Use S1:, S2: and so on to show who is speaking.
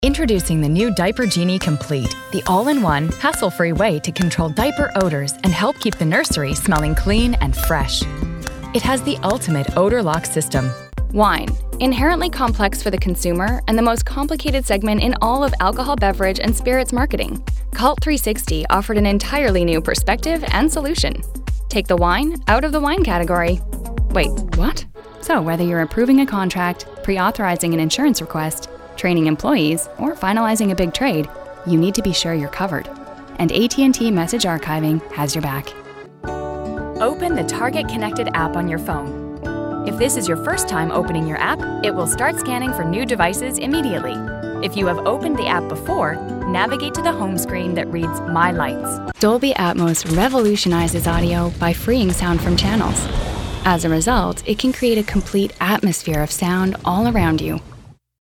S1: Introducing the new Diaper Genie Complete, the all-in-one, hassle-free way to control diaper odors and help keep the nursery smelling clean and fresh. It has the ultimate odor lock system.
S2: Wine, inherently complex for the consumer and the most complicated segment in all of alcohol beverage and spirits marketing. Cult 360 offered an entirely new perspective and solution. Take the wine out of the wine category. Wait, what? So whether you're approving a contract, pre-authorizing an insurance request, training employees, or finalizing a big trade, you need to be sure you're covered. And AT&T Message Archiving has your back.
S1: Open the Target Connected app on your phone. If this is your first time opening your app, it will start scanning for new devices immediately. If you have opened the app before, navigate to the home screen that reads My Lights.
S2: Dolby Atmos revolutionizes audio by freeing sound from channels. As a result, it can create a complete atmosphere of sound all around you.